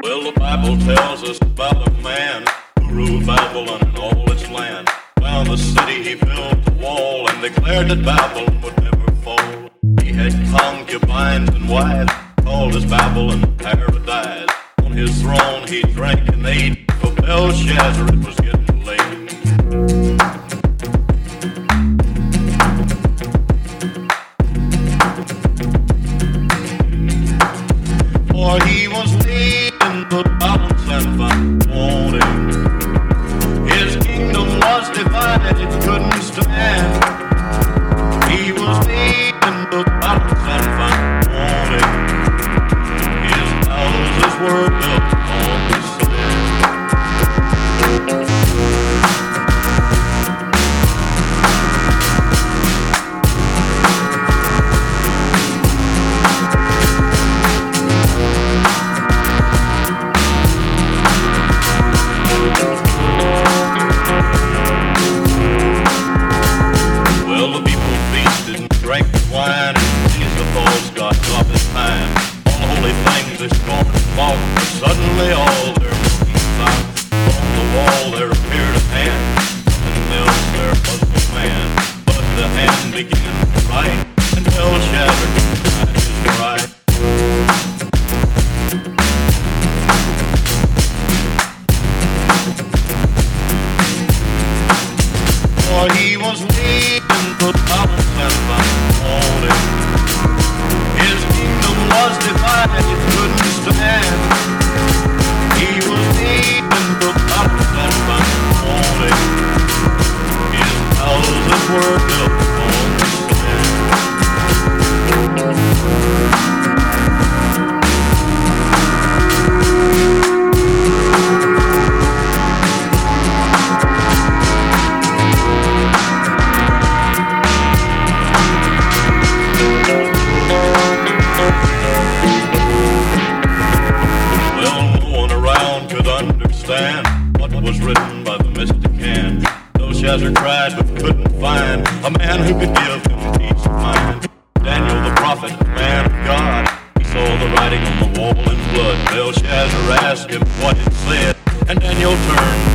Well, the Bible tells us about a man who ruled Babylon and all its land. Found the city, he built the wall, and declared that Babylon would never fall. He had concubines and wives, called his Babylon paradise. On his throne he drank and ate, for Belshazzar it was getting late. For he was laid in the balance and found wanting. His kingdom was divided, it couldn't stand. He was laid in the balance and found wanting. His houses were built on the sand. Well, the people feasted and drank wine and pleased the false gods of his time. All the holy things they scorned and mocked, but suddenly all their motions out. On the wall there appeared a hand, nothing else there was but man. But the hand began to write, and Belshazzar denied his right. For he was laid in the balance and found wanting. His kingdom was divided, it couldn't stand. He was laid in the balance and found wanting. His houses were built on the sand. Understand what was written by the mystic hand. Belshazzar tried but couldn't find a man who could give him peace of mind. Daniel the prophet, man of God, he saw the writing on the wall in blood. Belshazzar asked him what it said, and Daniel turned